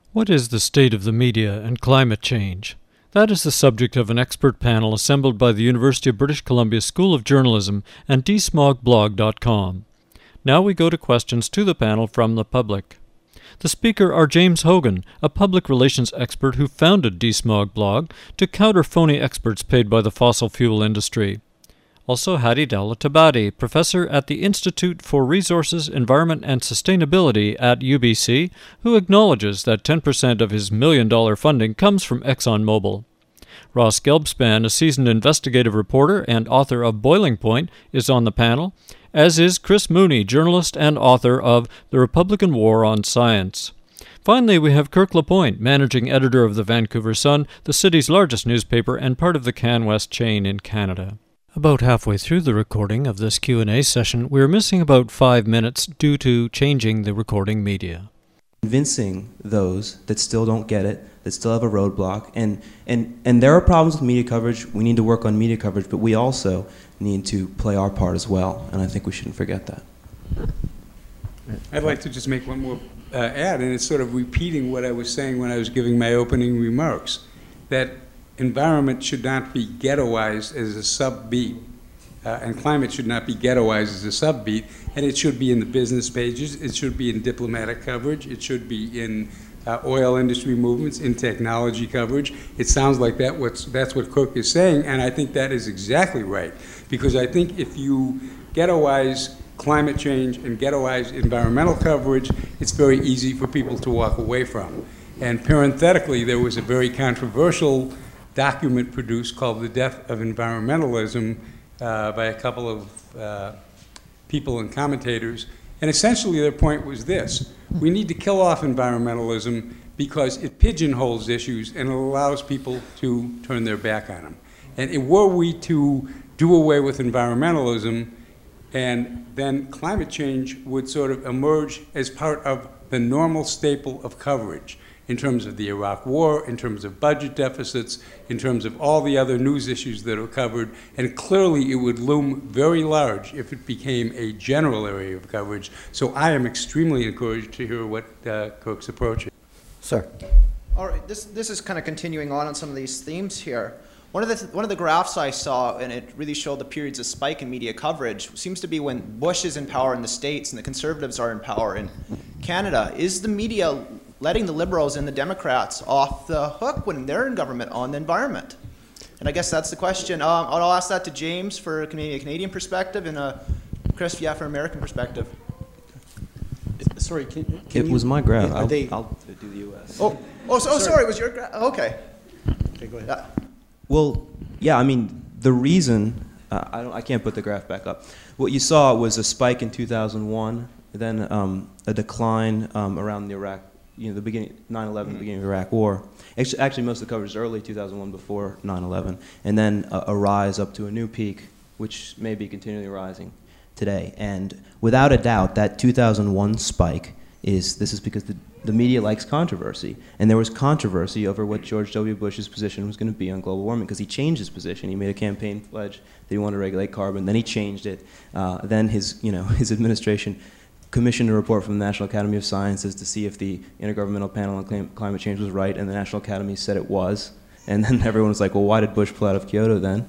What is the state of the media and climate change? That is the subject of an expert panel assembled by the University of British Columbia School of Journalism and dsmogblog.com. Now we go to questions to the panel from the public. The speaker are James Hogan, a public relations expert who founded DSmogBlog to counter phony experts paid by the fossil fuel industry. Also Hadi Dowlatabadi, professor at the Institute for Resources, Environment and Sustainability at UBC, who acknowledges that 10% of his $1 million funding comes from ExxonMobil. Ross Gelbspan, a seasoned investigative reporter and author of Boiling Point, is on the panel, as is Chris Mooney, journalist and author of The Republican War on Science. Finally, we have Kirk LaPointe, managing editor of the Vancouver Sun, the city's largest newspaper and part of the CanWest chain in Canada. About halfway through the recording of this Q&A session, we are missing about 5 minutes due to changing the recording media. Convincing those that still don't get it, that still have a roadblock, and there are problems with media coverage. We need to work on media coverage, but we also need to play our part as well, and I think we shouldn't forget that. I'd like to just make one more add, and it's sort of repeating what I was saying when I was giving my opening remarks, that environment should not be ghettoized as a sub-beat, and climate should not be ghettoized as a sub-beat, and it should be in the business pages, it should be in diplomatic coverage, it should be in oil industry movements, in technology coverage. It sounds like that's what Cook is saying, and I think that is exactly right, because I think if you ghettoize climate change and ghettoize environmental coverage, it's very easy for people to walk away from. And parenthetically, there was a very controversial document produced called The Death of Environmentalism by a couple of people and commentators. And essentially their point was this: we need to kill off environmentalism because it pigeonholes issues and it allows people to turn their back on them. And were we to do away with environmentalism, and then climate change would sort of emerge as part of the normal staple of coverage, in terms of the Iraq War, in terms of budget deficits, in terms of all the other news issues that are covered, and clearly it would loom very large if it became a general area of coverage. So I am extremely encouraged to hear what Cook's approach is. Sir. All right, this is kind of continuing on some of these themes here. One of the graphs I saw, and it really showed the periods of spike in media coverage, seems to be when Bush is in power in the States and the Conservatives are in power in Canada. Is the media letting the Liberals and the Democrats off the hook when they're in government on the environment? And I guess that's the question. I'll ask that to James for a Canadian perspective, and Chris, yeah, for an American perspective. Sorry, can it was my graph. I'll do the U.S. Sorry, it was your graph? Okay. Okay, go ahead. Well, yeah, I mean, the reason, I can't put the graph back up. What you saw was a spike in 2001, then a decline around the Iraq, the beginning, 9/11, the beginning of the Iraq War. Actually, most of the coverage is early 2001, before 9/11, and then a rise up to a new peak, which may be continually rising today. And without a doubt, that 2001 spike this is because the media likes controversy, and there was controversy over what George W. Bush's position was going to be on global warming, because he changed his position. He made a campaign pledge that he wanted to regulate carbon, then he changed it. Then his administration commissioned a report from the National Academy of Sciences to see if the Intergovernmental Panel on Climate Change was right, and the National Academy said it was. And then everyone was like, well, why did Bush pull out of Kyoto then?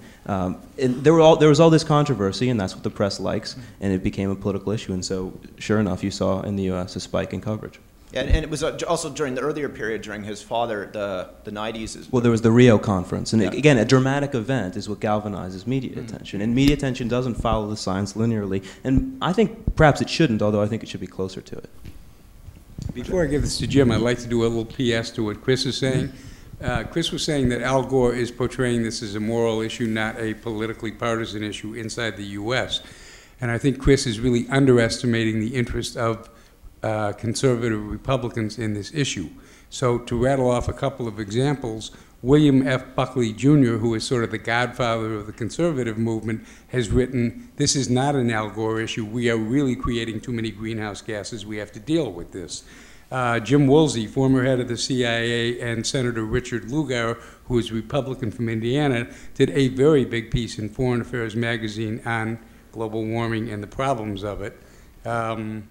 There was all this controversy, and that's what the press likes, and it became a political issue. And so, sure enough, you saw in the U.S. a spike in coverage. Yeah, and it was also during the earlier period, during his father, the 90s. Well, there was the Rio Conference. And again, a dramatic event is what galvanizes media attention. And media attention doesn't follow the science linearly. And I think perhaps it shouldn't, although I think it should be closer to it. Before I give this to Jim, I'd like to do a little PS to what Chris is saying. Chris was saying that Al Gore is portraying this as a moral issue, not a politically partisan issue inside the U.S. And I think Chris is really underestimating the interest of conservative Republicans in this issue. So to rattle off a couple of examples, William F. Buckley Jr., who is sort of the godfather of the conservative movement, has written, this is not an Al Gore issue. We are really creating too many greenhouse gases. We have to deal with this. Jim Woolsey, former head of the CIA, and Senator Richard Lugar, who is Republican from Indiana, did a very big piece in Foreign Affairs magazine on global warming and the problems of it.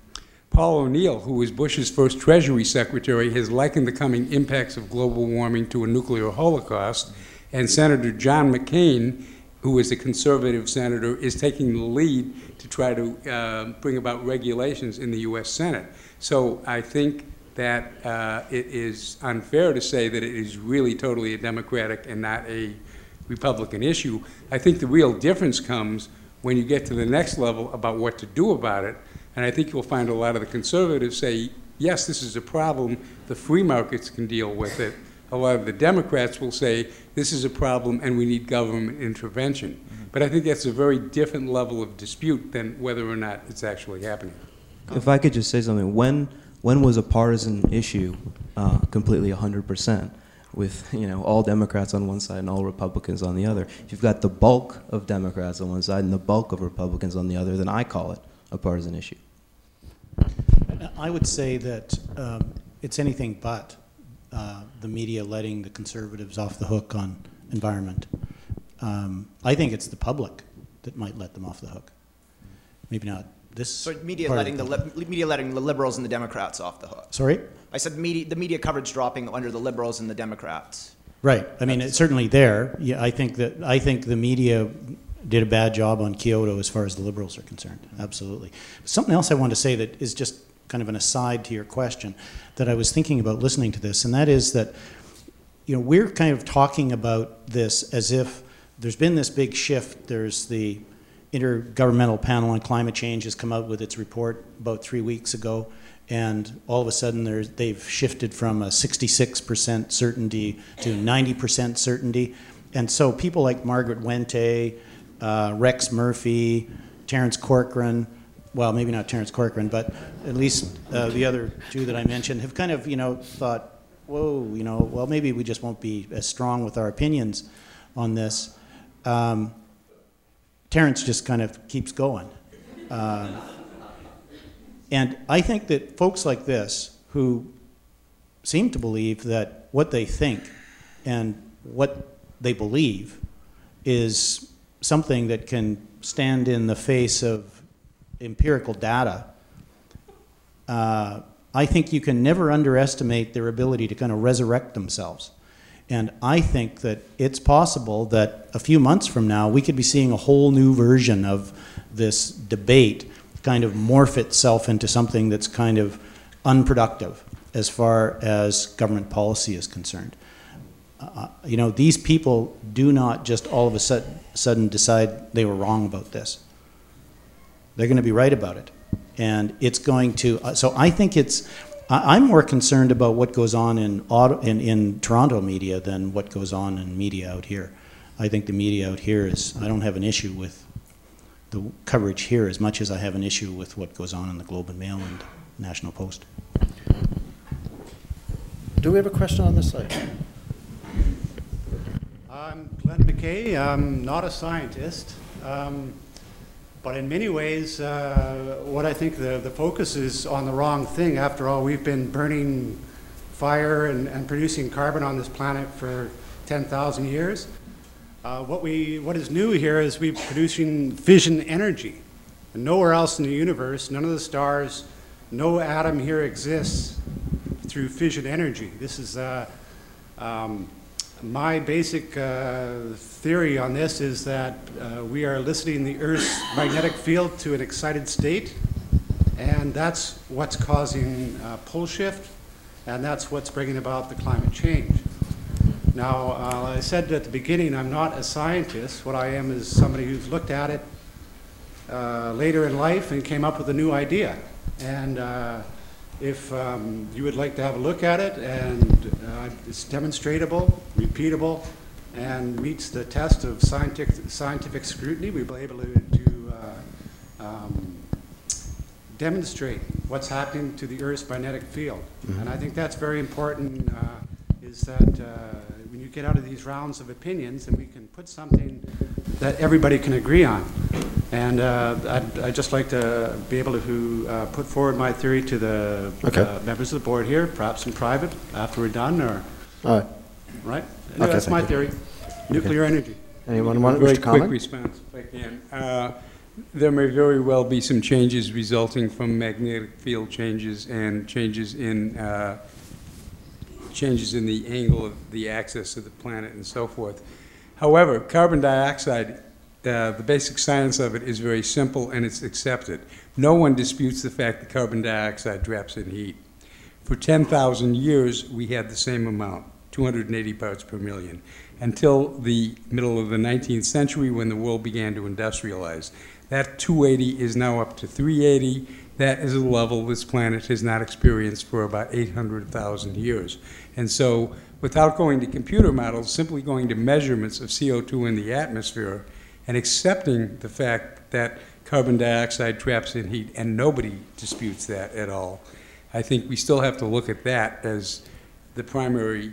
Paul O'Neill, who was Bush's first Treasury Secretary, has likened the coming impacts of global warming to a nuclear holocaust. And Senator John McCain, who is a conservative senator, is taking the lead to try to bring about regulations in the U.S. Senate. So I think that it is unfair to say that it is really totally a Democratic and not a Republican issue. I think the real difference comes when you get to the next level about what to do about it. And I think you'll find a lot of the conservatives say, yes, this is a problem, the free markets can deal with it. A lot of the Democrats will say, this is a problem and we need government intervention. Mm-hmm. But I think that's a very different level of dispute than whether or not it's actually happening. If I could just say something, when was a partisan issue completely 100%? With all Democrats on one side and all Republicans on the other. If you've got the bulk of Democrats on one side and the bulk of Republicans on the other, then I call it a partisan issue. I would say that it's anything but the media letting the conservatives off the hook on environment. I think it's the public that might let them off the hook. Maybe not this. So media letting the liberals and the Democrats off the hook. Sorry? I said the media coverage dropping under the liberals and the Democrats. Right. I mean, it's certainly there. Yeah, I think the media did a bad job on Kyoto as far as the liberals are concerned. Absolutely. Something else I want to say that is just kind of an aside to your question that I was thinking about listening to this, and that is that we're kind of talking about this as if there's been this big shift. There's the Intergovernmental Panel on Climate Change has come out with its report about 3 weeks ago. And all of a sudden, they've shifted from a 66% certainty to 90% certainty. And so people like Margaret Wente, Rex Murphy, Terence Corcoran, well, maybe not Terence Corcoran, but at least the other two that I mentioned have kind of, thought, whoa, well, maybe we just won't be as strong with our opinions on this. Terence just kind of keeps going. And I think that folks like this who seem to believe that what they think and what they believe is something that can stand in the face of empirical data, I think you can never underestimate their ability to kind of resurrect themselves. And I think that it's possible that a few months from now we could be seeing a whole new version of this debate kind of morph itself into something that's kind of unproductive as far as government policy is concerned. These people do not just all of a sudden decide they were wrong about this. They're going to be right about it. And it's going to, so I think I'm more concerned about what goes on in Toronto media than what goes on in media out here. I think the media out here I don't have an issue with the coverage here as much as I have an issue with what goes on in the Globe and Mail and National Post. Do we have a question on this side? I'm Glenn McKay. I'm not a scientist, but in many ways, what I think the focus is on the wrong thing. After all, we've been burning fire and producing carbon on this planet for 10,000 years. What is new here is we're producing fission energy. And nowhere else in the universe, none of the stars, no atom here exists through fission energy. This is my basic theory on this is that we are eliciting the Earth's magnetic field to an excited state, and that's what's causing pole shift, and that's what's bringing about the climate change. Now, I said at the beginning, I'm not a scientist. What I am is somebody who's looked at it later in life and came up with a new idea. And if you would like to have a look at it, and it's demonstratable, repeatable, and meets the test of scientific scrutiny, we'll be able to demonstrate what's happening to the Earth's magnetic field. Mm-hmm. And I think that's very important, is that when you get out of these rounds of opinions, and we can put something that everybody can agree on. And I'd just like to be able to put forward my theory to the members of the board here, perhaps in private after we're done, or all right. Right? Okay, that's my theory. Nuclear energy. Anyone want to comment? Quick response, if I can. There may very well be some changes resulting from magnetic field changes and changes in the angle of the axis of the planet and so forth. However, carbon dioxide, the basic science of it is very simple and it's accepted. No one disputes the fact that carbon dioxide traps in heat. For 10,000 years, we had the same amount, 280 parts per million, until the middle of the 19th century when the world began to industrialize. That 280 is now up to 380. That is a level this planet has not experienced for about 800,000 years. And so, without going to computer models, simply going to measurements of CO2 in the atmosphere and accepting the fact that carbon dioxide traps in heat, and nobody disputes that at all. I think we still have to look at that as the primary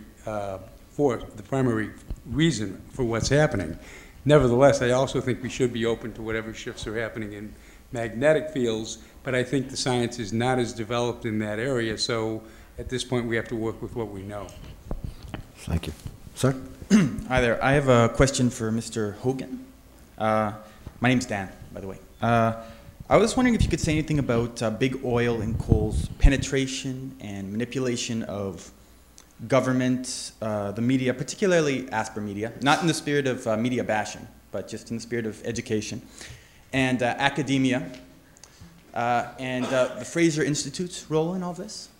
reason for what's happening. Nevertheless, I also think we should be open to whatever shifts are happening in magnetic fields, but I think the science is not as developed in that area, so at this point we have to work with what we know. Thank you. Sir? Hi there. I have a question for Mr. Hogan. My name's Dan, by the way. I was wondering if you could say anything about big oil and coal's penetration and manipulation of government, the media, particularly Asper Media, not in the spirit of media bashing, but just in the spirit of education, and academia, and the Fraser Institute's role in all this?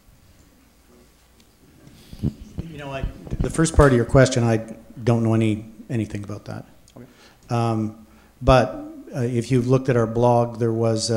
You know, the first part of your question, I don't know anything about that. Okay. But if you've looked at our blog, there was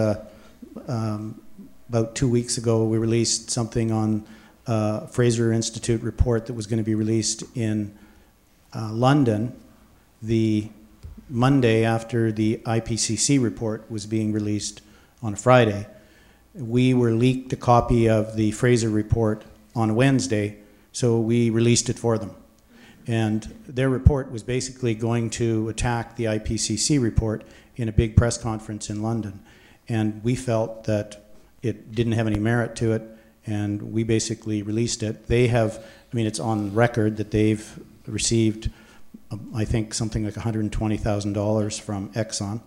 about 2 weeks ago, we released something on Fraser Institute report that was going to be released in London the Monday after the IPCC report was being released on a Friday. We were leaked a copy of the Fraser report on a Wednesday, so we released it for them. And their report was basically going to attack the IPCC report in a big press conference in London. And we felt that it didn't have any merit to it, and we basically released it. They have, I mean, it's on record that they've received, I think, something like $120,000 from Exxon.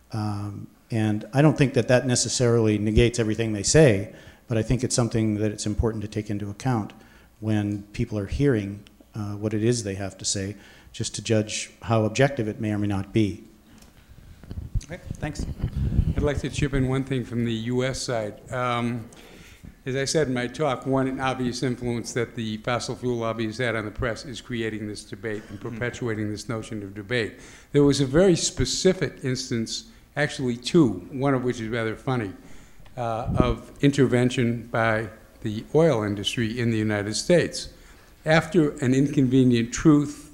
And I don't think that that necessarily negates everything they say, but I think it's something that it's important to take into account when people are hearing what it is they have to say, just to judge how objective it may or may not be. Okay, thanks. I'd like to chip in one thing from the U.S. side. As I said in my talk, one obvious influence that the fossil fuel lobby has had on the press is creating this debate and perpetuating this notion of debate. There was a very specific instance, actually two, one of which is rather funny, of intervention by the oil industry in the United States. After An Inconvenient Truth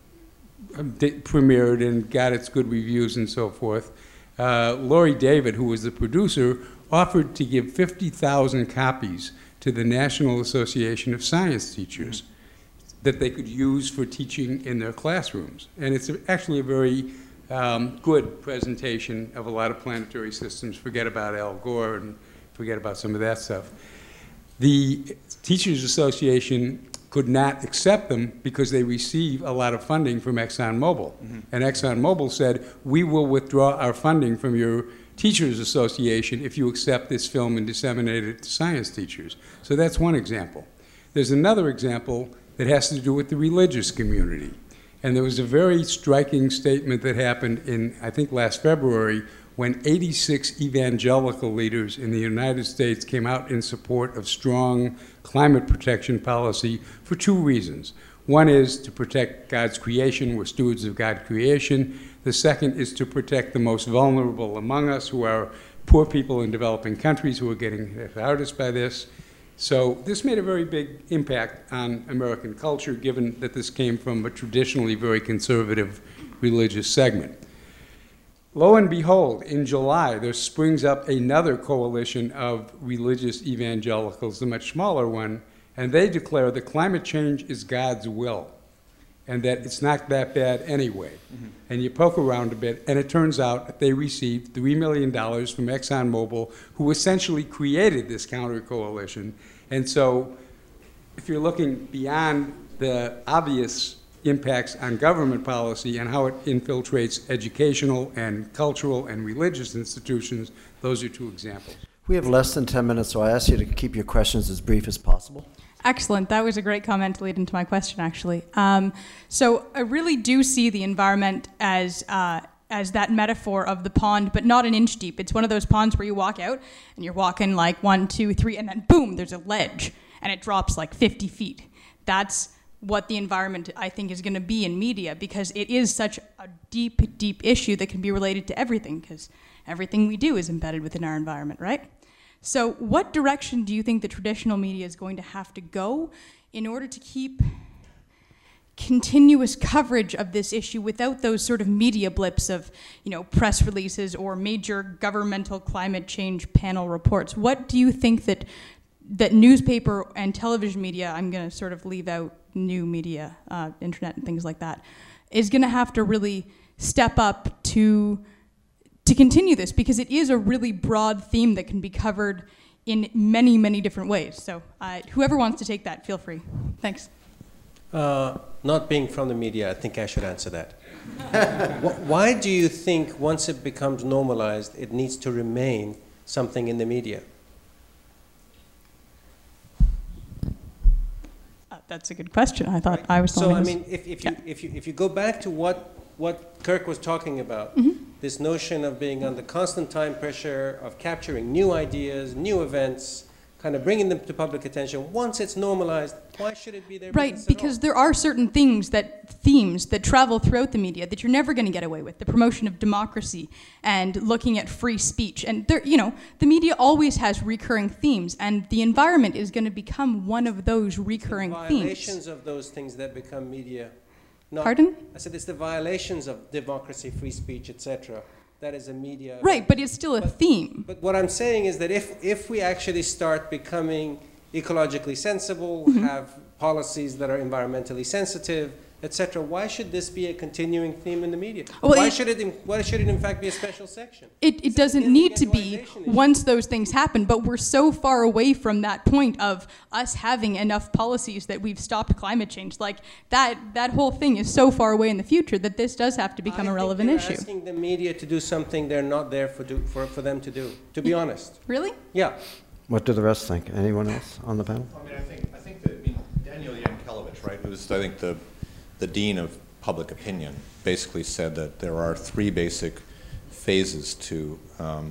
premiered and got its good reviews and so forth, Laurie David, who was the producer, offered to give 50,000 copies to the National Association of Science Teachers that they could use for teaching in their classrooms. And it's actually a very good presentation of a lot of planetary systems. Forget about Al Gore and forget about some of that stuff. The Teachers Association could not accept them because they receive a lot of funding from ExxonMobil. And ExxonMobil said, we will withdraw our funding from your Teachers Association if you accept this film and disseminate it to science teachers. So that's one example. There's another example that has to do with the religious community. And there was a very striking statement that happened in, I think, last February, when 86 evangelical leaders in the United States came out in support of strong climate protection policy for two reasons. One is to protect God's creation. We're stewards of God's creation. The second is to protect the most vulnerable among us, who are poor people in developing countries who are getting hit hardest by this. So this made a very big impact on American culture, given that this came from a traditionally very conservative religious segment. Lo and behold, in July, there springs up another coalition of religious evangelicals, the much smaller one, and they declare that climate change is God's will and that it's not that bad anyway. And you poke around a bit, and it turns out that they received $3 million from ExxonMobil, who essentially created this counter-coalition. And so if you're looking beyond the obvious impacts on government policy and how it infiltrates educational and cultural and religious institutions. Those are two examples. We have less than 10 minutes, so I ask you to keep your questions as brief as possible. Excellent. That was a great comment to lead into my question, actually. So I really do see the environment as that metaphor of the pond, but not an inch deep. It's one of those ponds where you walk out and you're walking like 1, 2, 3, and then boom, there's a ledge and it drops like 50 feet. That's what the environment, I think, is going to be in media, because it is such a deep, deep issue that can be related to everything, because everything we do is embedded within our environment, right? So what direction do you think the traditional media is going to have to go in order to keep continuous coverage of this issue without those sort of media blips of, press releases or major governmental climate change panel reports? What do you think that newspaper and television media, I'm going to sort of leave out new media, internet and things like that, is going to have to really step up to continue this, because it is a really broad theme that can be covered in many, many different ways. So whoever wants to take that, feel free. Thanks. Not being from the media, I think I should answer that. Why do you think once it becomes normalized, it needs to remain something in the media? That's a good question. I thought I was. So I mean, if you go back to what Kirk was talking about, this notion of being under constant time pressure, of capturing new ideas, new events, kind of bringing them to public attention. Once it's normalized, why should it be there? Right, because there are certain themes that travel throughout the media that you're never going to get away with. The promotion of democracy and looking at free speech, and the media always has recurring themes, and the environment is going to become one of those recurring themes. Violations of those things that become media. Pardon? I said it's the violations of democracy, free speech, etc. That is a media. Right, but it's still a theme. But what I'm saying is that if we actually start becoming ecologically sensible, have policies that are environmentally sensitive, etc., why should this be a continuing theme in the media? Well, why should it in fact be a special section? It doesn't need to be once those things happen, but we're so far away from that point of us having enough policies that we've stopped climate change. Like that whole thing is so far away in the future that this does have to become a relevant issue. Asking the media to do something they're not there for them to do, to be honest. Really? Yeah. What do the rest think? Anyone else on the panel? I think that Daniel Yankelevich, right, who's I think the dean of public opinion, basically said that there are 3 basic phases to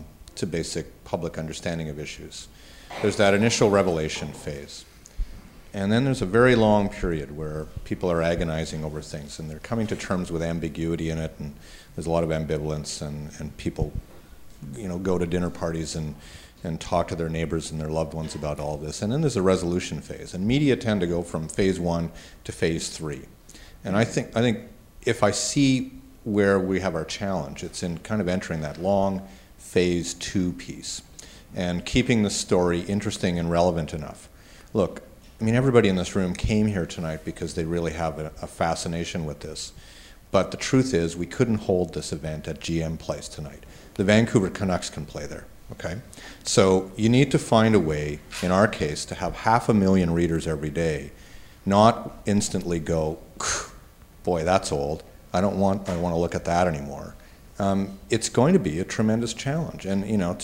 basic public understanding of issues. There's that initial revelation phase, and then there's a very long period where people are agonizing over things, and they're coming to terms with ambiguity in it, and there's a lot of ambivalence, and people, go to dinner parties and talk to their neighbors and their loved ones about all this. And then there's a resolution phase, and media tend to go from phase 1 to phase 3. And I think if I see where we have our challenge, it's in kind of entering that long phase 2 piece and keeping the story interesting and relevant enough. Look, everybody in this room came here tonight because they really have a fascination with this. But the truth is, we couldn't hold this event at GM Place tonight. The Vancouver Canucks can play there, okay? So you need to find a way, in our case, to have 500,000 readers every day, not instantly go, boy, that's old. I want to look at that anymore. It's going to be a tremendous challenge, and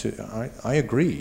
I agree.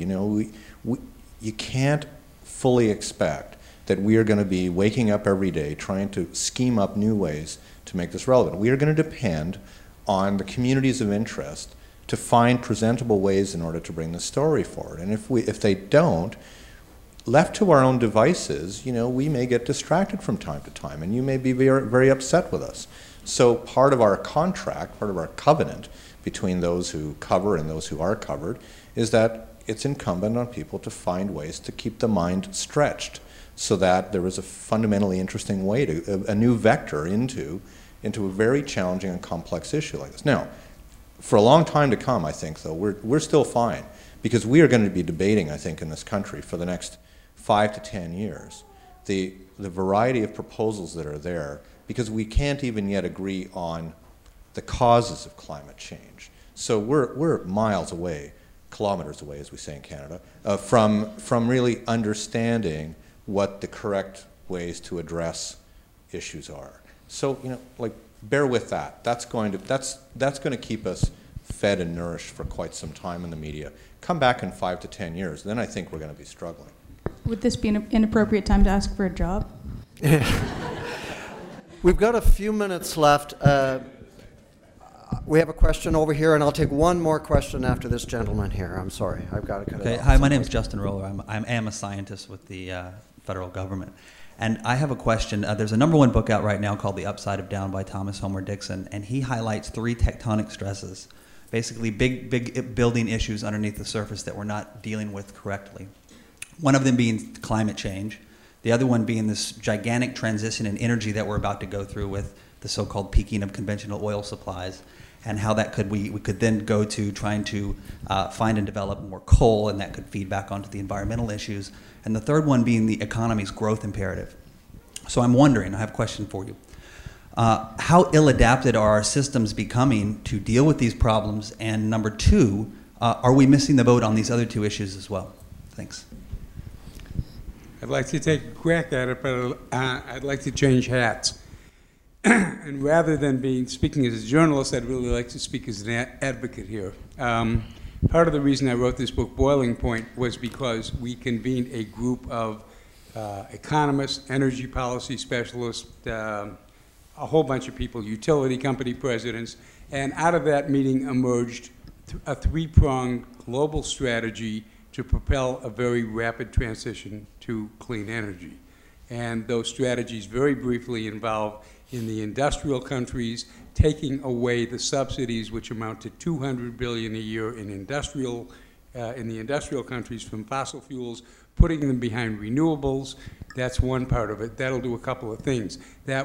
You can't fully expect that we are going to be waking up every day trying to scheme up new ways to make this relevant. We are going to depend on the communities of interest to find presentable ways in order to bring the story forward. And if they don't, left to our own devices, we may get distracted from time to time, and you may be very, very upset with us. So part of our contract, part of our covenant between those who cover and those who are covered, is that it's incumbent on people to find ways to keep the mind stretched so that there is a fundamentally interesting way a new vector into a very challenging and complex issue like this. Now, for a long time to come, I think, though, we're still fine, because we are going to be debating, I think, in this country for the next 5 to 10 years, the variety of proposals that are there, because we can't even yet agree on the causes of climate change. So we're miles away, kilometers away, as we say in Canada, from really understanding what the correct ways to address issues are. So, like, bear with that. That's going to keep us fed and nourished for quite some time in the media. Come back in 5 to 10 years, then I think we're going to be struggling. Would this be an inappropriate time to ask for a job? We've got a few minutes left. We have a question over here, and I'll take one more question after this gentleman here. I'm sorry, I've got to cut it off. Hi, my name is Justin Roller. I am a scientist with the federal government. And I have a question. There's a #1 book out right now called The Upside of Down by Thomas Homer Dixon, and he highlights 3 tectonic stresses, basically big building issues underneath the surface that we're not dealing with correctly. One of them being climate change, the other one being this gigantic transition in energy that we're about to go through with the so-called peaking of conventional oil supplies, and how that we could then go to trying to find and develop more coal, and that could feed back onto the environmental issues. And the third one being the economy's growth imperative. So I'm wondering, I have a question for you. How ill-adapted are our systems becoming to deal with these problems? And number 2, are we missing the boat on these other 2 issues as well? Thanks. I'd like to take a crack at it, but I'd like to change hats. And rather than speaking as a journalist, I'd really like to speak as an advocate here. Part of the reason I wrote this book, Boiling Point, was because we convened a group of economists, energy policy specialists, a whole bunch of people, utility company presidents, and out of that meeting emerged a 3-pronged global strategy to propel a very rapid transition to clean energy. And those strategies very briefly involve, in the industrial countries, taking away the subsidies which amount to $200 billion a year in the industrial countries from fossil fuels, putting them behind renewables. That's one part of it. That'll do a couple of things.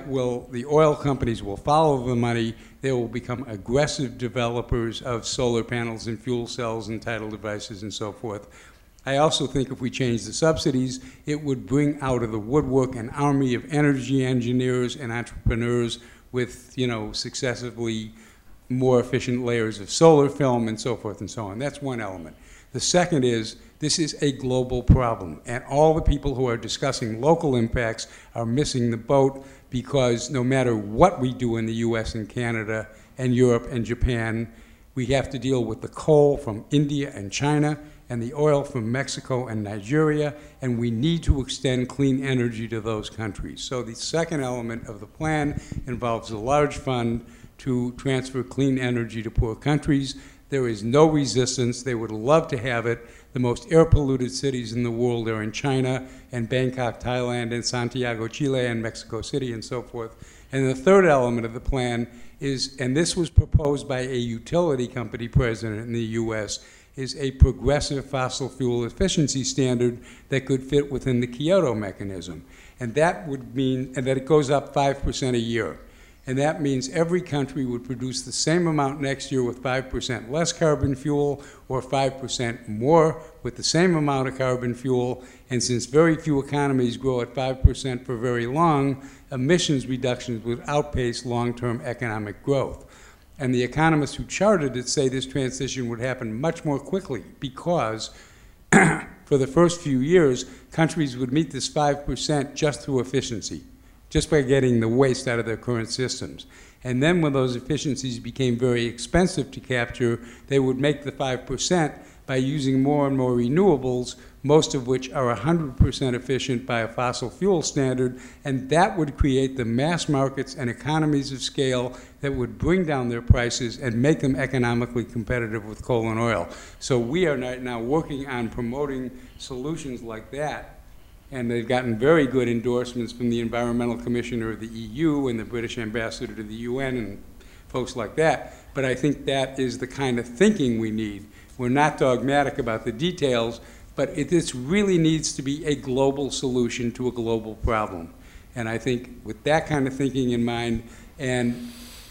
The oil companies will follow the money. They will become aggressive developers of solar panels and fuel cells and tidal devices and so forth. I also think if we change the subsidies, it would bring out of the woodwork an army of energy engineers and entrepreneurs with, successively more efficient layers of solar film and so forth and so on. That's one element. The second is, this is a global problem, and all the people who are discussing local impacts are missing the boat, because no matter what we do in the US and Canada and Europe and Japan, we have to deal with the coal from India and China and the oil from Mexico and Nigeria, and we need to extend clean energy to those countries. So the second element of the plan involves a large fund to transfer clean energy to poor countries. There is no resistance. They would love to have it. The most air-polluted cities in the world are in China and Bangkok, Thailand, and Santiago, Chile, and Mexico City, and so forth. And the third element of the plan is, and this was proposed by a utility company president in the US, is a progressive fossil fuel efficiency standard that could fit within the Kyoto mechanism. And that would mean that it goes up 5% a year. And that means every country would produce the same amount next year with 5% less carbon fuel, or 5% more with the same amount of carbon fuel. And since very few economies grow at 5% for very long, emissions reductions would outpace long-term economic growth. And the economists who charted it say this transition would happen much more quickly, because for the first few years, countries would meet this 5% just through efficiency, just by getting the waste out of their current systems. And then when those efficiencies became very expensive to capture, they would make the 5% by using more and more renewables, most of which are 100% efficient by a fossil fuel standard, and that would create the mass markets and economies of scale that would bring down their prices and make them economically competitive with coal and oil. So we are now working on promoting solutions like that, and they've gotten very good endorsements from the Environmental Commissioner of the EU and the British Ambassador to the UN and folks like that. But I think that is the kind of thinking we need. We're not dogmatic about the details, but this really needs to be a global solution to a global problem. And I think with that kind of thinking in mind, and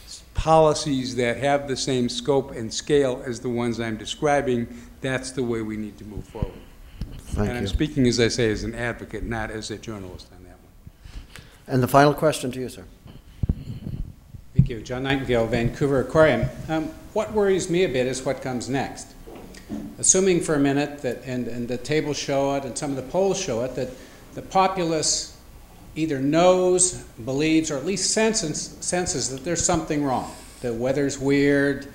policies that have the same scope and scale as the ones I'm describing, that's the way we need to move forward. Thank you. I'm speaking, as I say, as an advocate, not as a journalist on that one. And the final question to you, sir. Thank you. John Nightingale, Vancouver Aquarium. What worries me a bit is what comes next. Assuming for a minute that, and the tables show it, and some of the polls show it, that the populace either knows, believes, or at least senses that there's something wrong. The weather's weird.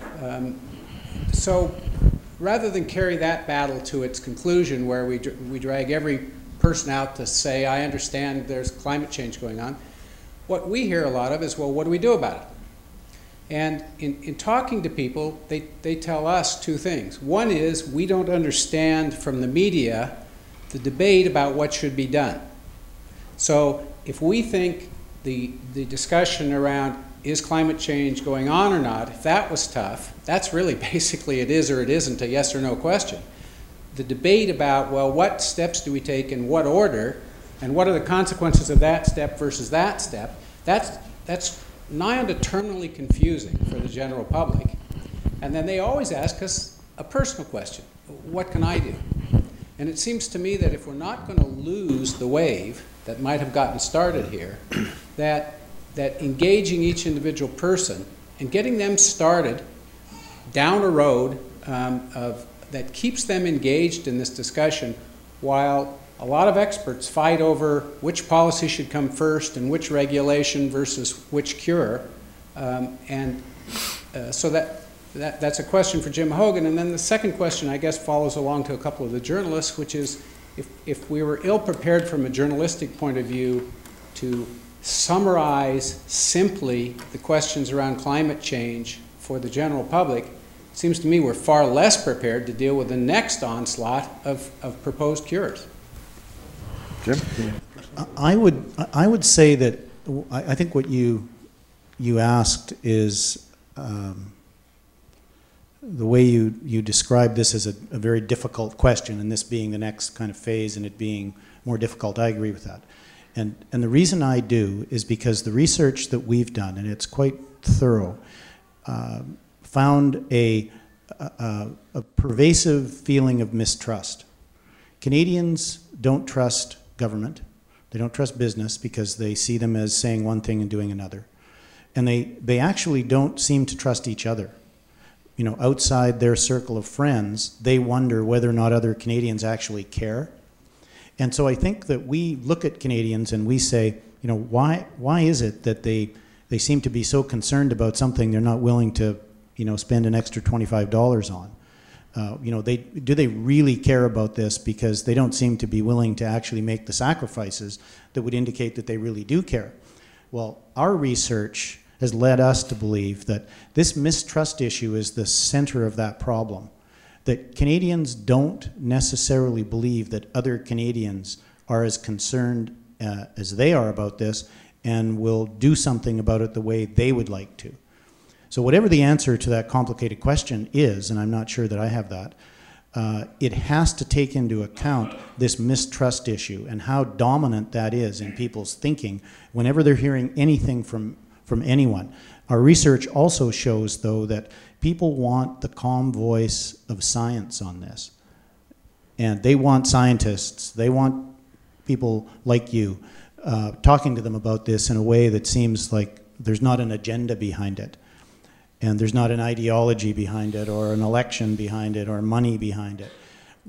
So rather than carry that battle to its conclusion where we drag every person out to say, I understand there's climate change going on, what we hear a lot of is, well, what do we do about it? And in talking to people, they tell us two things. One is we don't understand from the media the debate about what should be done. So if we think the discussion around is climate change going on or not, if that was tough, that's really basically it is or it isn't a yes or no question. The debate about, well, what steps do we take in what order, and what are the consequences of that step versus that step, that's nigh on terminally confusing for the general public. And then they always ask us a personal question. What can I do? And it seems to me that if we're not going to lose the wave that might have gotten started here, that engaging each individual person and getting them started down a road that keeps them engaged in this discussion, while a lot of experts fight over which policy should come first and which regulation versus which cure. So that's a question for Jim Hogan. And then the second question, I guess, follows along to a couple of the journalists, which is if we were ill-prepared from a journalistic point of view to summarize simply the questions around climate change for the general public, it seems to me we're far less prepared to deal with the next onslaught of proposed cures. Jim? I would say that I think what you asked is the way you described this as a very difficult question, and this being the next kind of phase and it being more difficult. I agree with that. And the reason I do is because the research that we've done, and it's quite thorough, found a pervasive feeling of mistrust. Canadians don't trust government. They don't trust business because they see them as saying one thing and doing another. And they actually don't seem to trust each other. You know, outside their circle of friends, they wonder whether or not other Canadians actually care. And so I think that we look at Canadians and we say, you know, why is it that they seem to be so concerned about something they're not willing to, you know, spend an extra $25 on? You know, do they really care about this because they don't seem to be willing to actually make the sacrifices that would indicate that they really do care? Well, our research has led us to believe that this mistrust issue is the center of that problem. That Canadians don't necessarily believe that other Canadians are as concerned as they are about this and will do something about it the way they would like to. So whatever the answer to that complicated question is, and I'm not sure that I have that, it has to take into account this mistrust issue and how dominant that is in people's thinking whenever they're hearing anything from anyone. Our research also shows, though, that people want the calm voice of science on this. And they want scientists, they want people like you talking to them about this in a way that seems like there's not an agenda behind it. And there's not an ideology behind it or an election behind it or money behind it.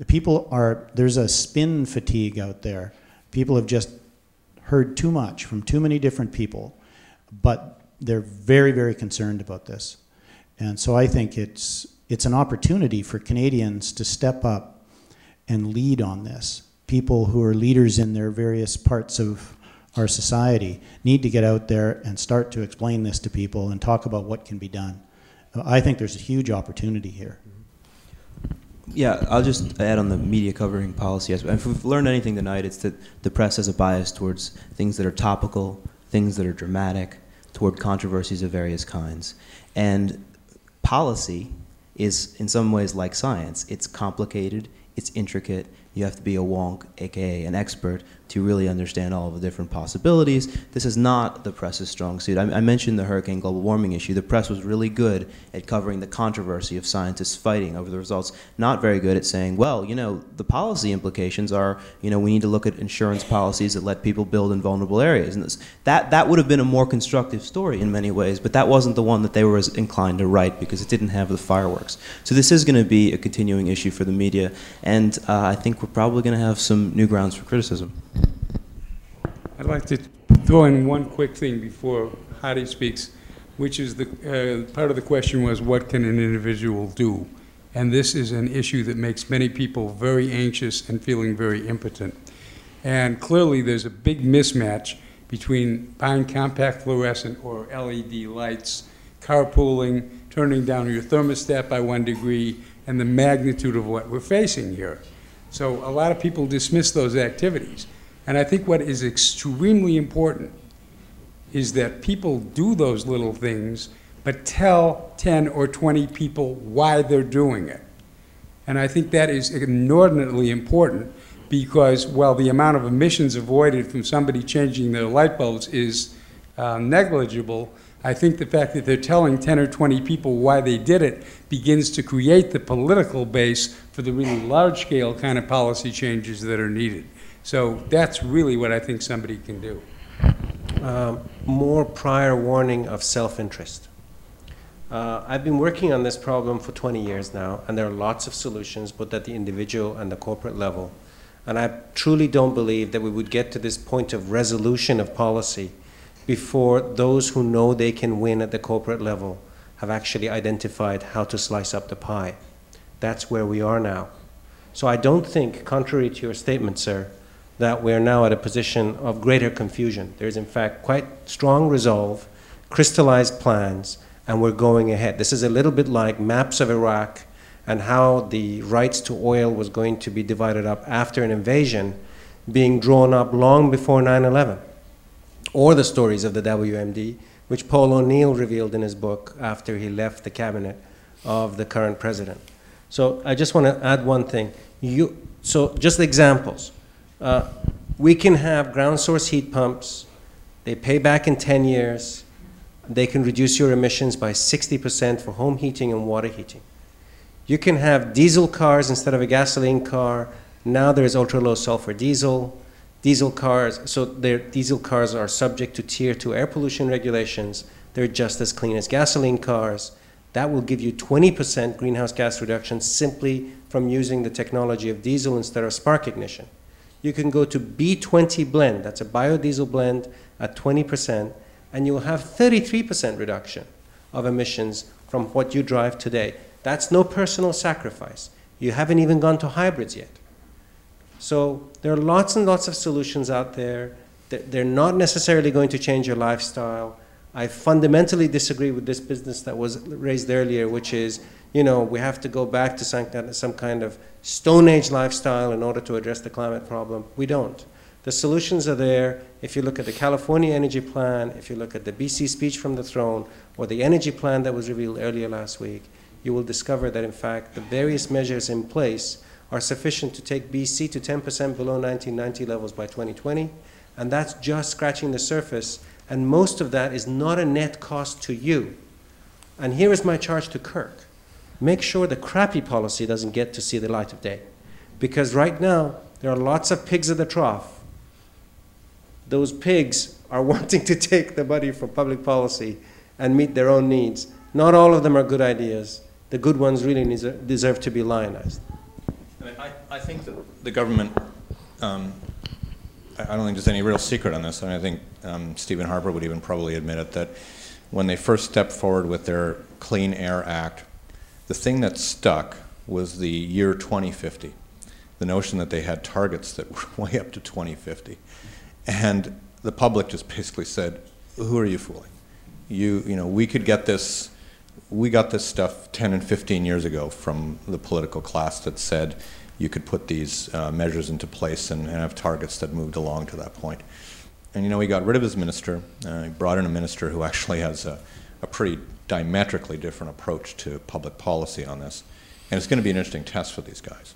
There's a spin fatigue out there. People have just heard too much from too many different people, but they're very, very concerned about this. And so I think it's an opportunity for Canadians to step up and lead on this. People who are leaders in their various parts of our society need to get out there and start to explain this to people and talk about what can be done. I think there's a huge opportunity here. Yeah, I'll just add on the media covering policy. If we've learned anything tonight, it's that the press has a bias towards things that are topical, things that are dramatic, toward controversies of various kinds. And policy is in some ways like science. It's complicated, it's intricate. You have to be a wonk, aka an expert, to really understand all of the different possibilities. This is not the press's strong suit. I mentioned the hurricane global warming issue. The press was really good at covering the controversy of scientists fighting over the results, not very good at saying, well, you know, the policy implications are, you know, we need to look at insurance policies that let people build in vulnerable areas. And that would have been a more constructive story in many ways, but that wasn't the one that they were as inclined to write because it didn't have the fireworks. So this is going to be a continuing issue for the media, and I think we're probably going to have some new grounds for criticism. I'd like to throw in one quick thing before Hadi speaks, which is part of the question was, what can an individual do? And this is an issue that makes many people very anxious and feeling very impotent. And clearly there's a big mismatch between buying compact fluorescent or LED lights, carpooling, turning down your thermostat by 1 degree, and the magnitude of what we're facing here. So a lot of people dismiss those activities. And I think what is extremely important is that people do those little things, but tell 10 or 20 people why they're doing it. And I think that is inordinately important, because while the amount of emissions avoided from somebody changing their light bulbs is negligible, I think the fact that they're telling 10 or 20 people why they did it begins to create the political base for the really large-scale kind of policy changes that are needed. So that's really what I think somebody can do. More prior warning of self-interest. I've been working on this problem for 20 years now, and there are lots of solutions, both at the individual and the corporate level. And I truly don't believe that we would get to this point of resolution of policy before those who know they can win at the corporate level have actually identified how to slice up the pie. That's where we are now. So I don't think, contrary to your statement, sir, that we're now at a position of greater confusion. There's in fact quite strong resolve, crystallized plans, and we're going ahead. This is a little bit like maps of Iraq and how the rights to oil was going to be divided up after an invasion being drawn up long before 9/11. Or the stories of the WMD, which Paul O'Neill revealed in his book after he left the cabinet of the current president. So I just want to add one thing. So just examples. We can have ground source heat pumps. They pay back in 10 years. They can reduce your emissions by 60% for home heating and water heating. You can have diesel cars instead of a gasoline car. Now there's ultra-low sulfur diesel. Diesel cars, so diesel cars are subject to Tier 2 air pollution regulations. They're just as clean as gasoline cars. That will give you 20% greenhouse gas reduction simply from using the technology of diesel instead of spark ignition. You can go to B20 blend, that's a biodiesel blend at 20%, and you'll have 33% reduction of emissions from what you drive today. That's no personal sacrifice. You haven't even gone to hybrids yet. So there are lots and lots of solutions out there. They're not necessarily going to change your lifestyle. I fundamentally disagree with this business that was raised earlier, which is, you know, we have to go back to some kind of Stone Age lifestyle in order to address the climate problem. We don't. The solutions are there. If you look at the California Energy Plan, if you look at the BC Speech from the Throne, or the energy plan that was revealed earlier last week, you will discover that, in fact, the various measures in place are sufficient to take BC to 10% below 1990 levels by 2020, and that's just scratching the surface, and most of that is not a net cost to you. And here is my charge to Kirk. Make sure the crappy policy doesn't get to see the light of day, because right now there are lots of pigs at the trough. Those pigs are wanting to take the money from public policy and meet their own needs. Not all of them are good ideas. The good ones really deserve to be lionized. I think that the government, I don't think there's any real secret on this. I mean, I think Stephen Harper would even probably admit it, that when they first stepped forward with their Clean Air Act, the thing that stuck was the year 2050, the notion that they had targets that were way up to 2050. And the public just basically said, who are you fooling? You know, we could get this, we got this stuff 10 and 15 years ago from the political class that said you could put these measures into place and have targets that moved along to that point. And you know, he got rid of his minister. He brought in a minister who actually has a pretty diametrically different approach to public policy on this. And it's going to be an interesting test for these guys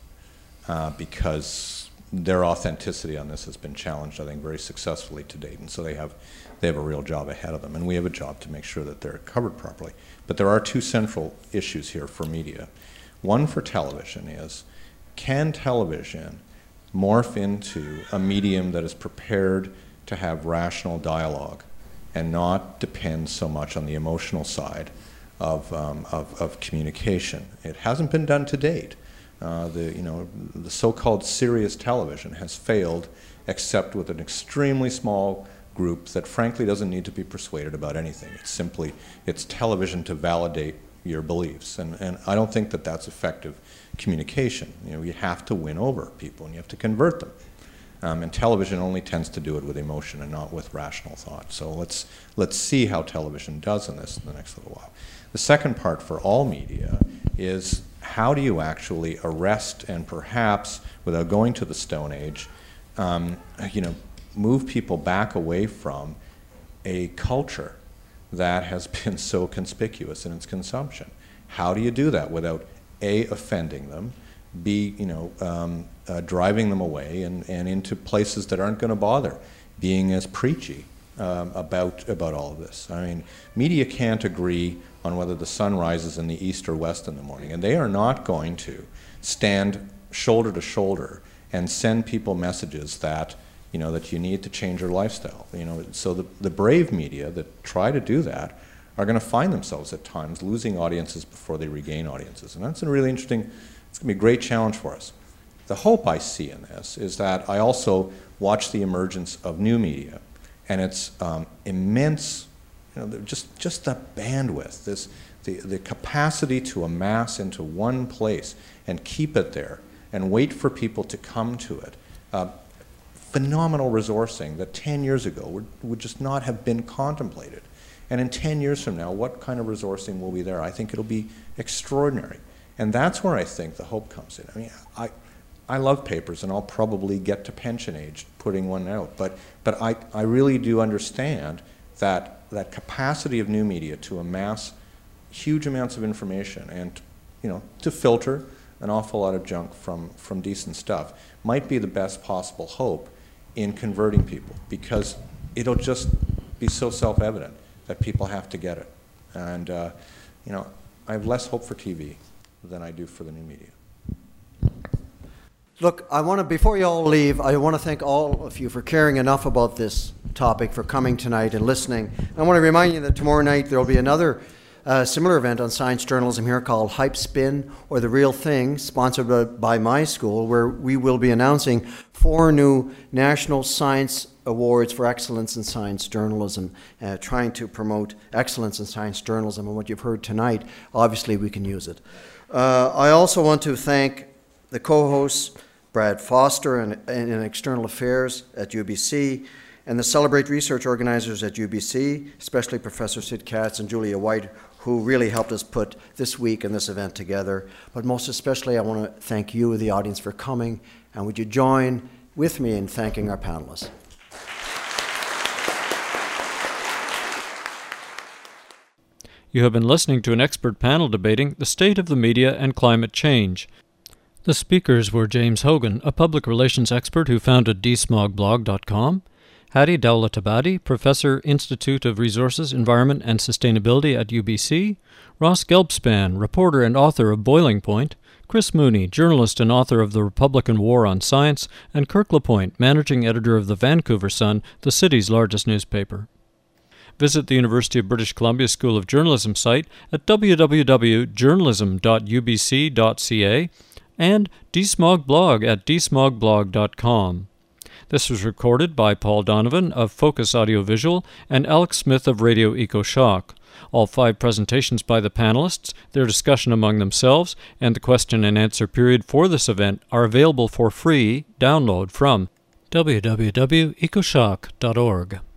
because their authenticity on this has been challenged, I think, very successfully to date. And so they have a real job ahead of them. And we have a job to make sure that they're covered properly. But there are two central issues here for media. One for television is, can television morph into a medium that is prepared to have rational dialogue and not depend so much on the emotional side of communication? It hasn't been done to date. The so-called serious television has failed except with an extremely small group that frankly doesn't need to be persuaded about anything. It's television to validate your beliefs. And I don't think that that's effective communication. You have to win over people and you have to convert them. And television only tends to do it with emotion and not with rational thought. So let's see how television does in this in the next little while. The second part for all media is how do you actually arrest and perhaps, without going to the Stone Age, move people back away from a culture that has been so conspicuous in its consumption. How do you do that without A, offending them, B, driving them away and into places that aren't going to bother being as preachy about all of this? I mean, media can't agree on whether the sun rises in the east or west in the morning, and they are not going to stand shoulder to shoulder and send people messages that that you need to change your lifestyle. So the brave media that try to do that are going to find themselves at times losing audiences before they regain audiences, and that's a really interesting. It's going to be a great challenge for us. The hope I see in this is that I also watch the emergence of new media and its immense, just the bandwidth, the capacity to amass into one place and keep it there and wait for people to come to it. Phenomenal resourcing that 10 years ago would just not have been contemplated. And in 10 years from now, what kind of resourcing will be there? I think it'll be extraordinary. And that's where I think the hope comes in. I mean, I love papers, and I'll probably get to pension age putting one out. But I really do understand that capacity of new media to amass huge amounts of information and to filter an awful lot of junk from decent stuff might be the best possible hope in converting people, because it'll just be so self-evident that people have to get it. And I have less hope for TV than I do for the new media. Look, before you all leave, I want to thank all of you for caring enough about this topic, for coming tonight and listening. I want to remind you that tomorrow night there will be another similar event on science journalism here called Hype Spin or The Real Thing, sponsored by my school, where we will be announcing 4 new National Science Awards for Excellence in Science Journalism, trying to promote excellence in science journalism. And what you've heard tonight, obviously we can use it. I also want to thank the co-hosts, Brad Foster in External Affairs at UBC, and the Celebrate research organizers at UBC, especially Professor Sid Katz and Julia White, who really helped us put this week and this event together. But most especially, I want to thank you, the audience, for coming. And would you join with me in thanking our panelists? You have been listening to an expert panel debating the state of the media and climate change. The speakers were James Hogan, a public relations expert who founded dsmogblog.com, Hadi Dowlatabadi, Professor, Institute of Resources, Environment and Sustainability at UBC, Ross Gelbspan, reporter and author of Boiling Point, Chris Mooney, journalist and author of The Republican War on Science, and Kirk LaPointe, managing editor of the Vancouver Sun, the city's largest newspaper. Visit the University of British Columbia School of Journalism site at www.journalism.ubc.ca and dsmogblog at dsmogblog.com. This was recorded by Paul Donovan of Focus Audiovisual and Alex Smith of Radio EcoShock. All 5 presentations by the panelists, their discussion among themselves, and the question and answer period for this event are available for free download from www.ecoshock.org.